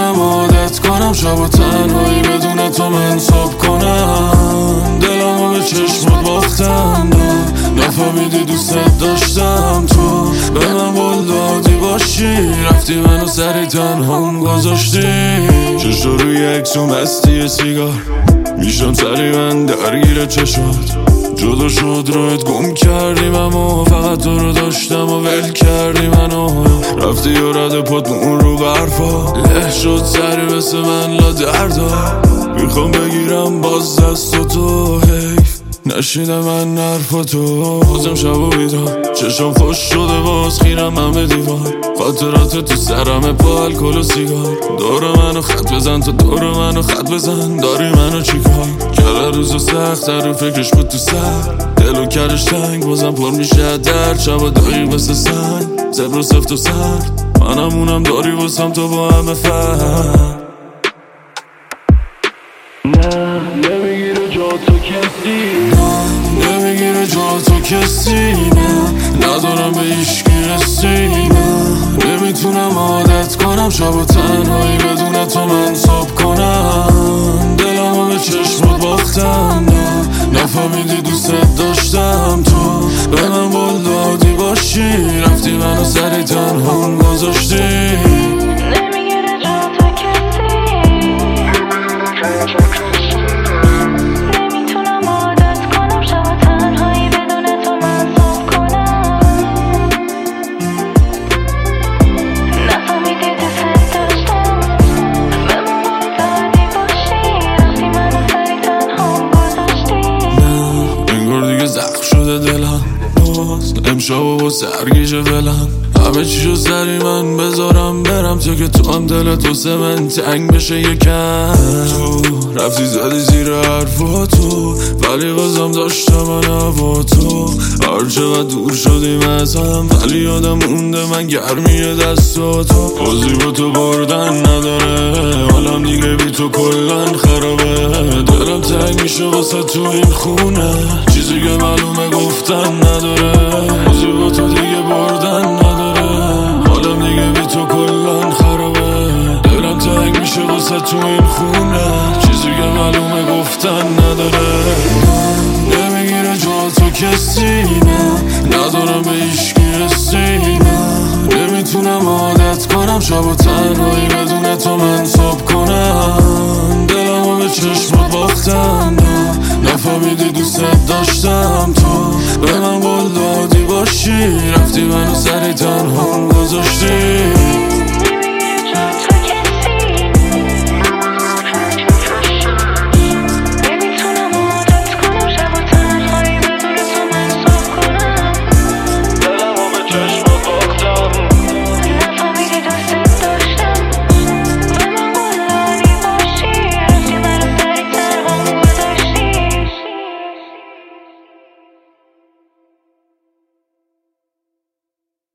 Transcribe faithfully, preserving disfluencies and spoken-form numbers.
نمیتونم عادت کنم شب و تنهایی بدون تو منصاب کنم. دلمو به چشمت باختم، نفهمیدی دوست داشتم. تو به من قول دادی باشی، رفتی منو سری تنهام گذاشتی. چشم روی عکسو مستی سیگار، میشم سری من درگیر چشات. جدا شد رویت گم کردیم اما فقط تو رو داشتم و ول کردی منو. رفتی و رد پات اون رو برفا، له شد سری مثل من لا دردا. میخوام بگیرم باز دست و تو، حیف نشیدم من حرفاتو. بازم شب و بیدار چشم خوش شده، باز خیرم من به دیوار. خاطرات تو سرمه با الکل و سیگار. دور منو خط بزن تو دور منو خط بزن، داری منو چیکار؟ کل روزو سخت رو فکرش بود تو سر، دلو کرش تنگ بازم پر میشه درد. شب داری مثل سنگ زبر و سفت و سرد، منم اونم داری واسم تو با همه فرد. نه نمیگیره جا تو کسی، نه نمیگیره جا تو کسی. نه ندارم به هیچکی رسی. نه نمیتونم عادت کنم شب و تنهایی بدون تو منصاب کنم. دلمو به چشمت باختم، نه نفهمیدی دوست داشتم. تو به من قول دادی باشی، رفتی منو سری تنهام گذاشتی. زخم شده دلم باز امشب و با سرگیش ولم. همه چیشو سری من بذارم برم، تو که تو هم دلت واسه من تنگ بشه یکم. تو رفتی زدی زیر حرفاتو، ولی بازم داشتم من هوا تو. هر چقدر دور شدیم از هم، ولی یادم مونده من گرمی دستاتو. بازی با تو بردن نداره، حالم دیگه بی تو کلن خرابه. دلم تنگ میشه واسه تو این خونه، چیزی که معلومه گفتن نداره. بازی با تو دیگه بردن نداره، حالم دیگه بی تو کلن خرابه. دلم تنگ میشه واسه تو این خونه، چیزی که معلومه گفتن نداره. نمیگیره جا تو کسی، نه ندارم به هیچکی رسی. نه نمیتونم عادت کنم شب و تنهایی بدون تو منصاب کنم. دلمو به چشمت باختم، نه نفهمیدی دوست داشتم. تو به من قول دادی باشی، رفتی منو سری تنهام گذاشتی.